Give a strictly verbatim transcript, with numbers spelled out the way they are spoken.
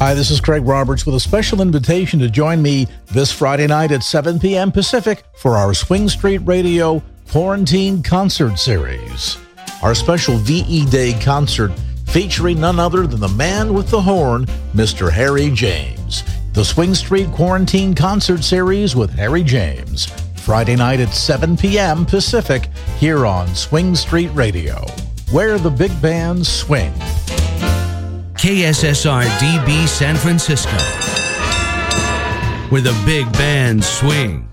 Hi, this is Craig Roberts with a special invitation to join me this Friday night at seven p.m. Pacific for our Swing Street Radio Quarantine Concert Series. Our special V E Day concert featuring none other than the man with the horn, Mister Harry James. The Swing Street Quarantine Concert Series with Harry James. Friday night at seven p.m. Pacific here on Swing Street Radio, where the big bands swing. K S S R D B San Francisco, where the big bands swing.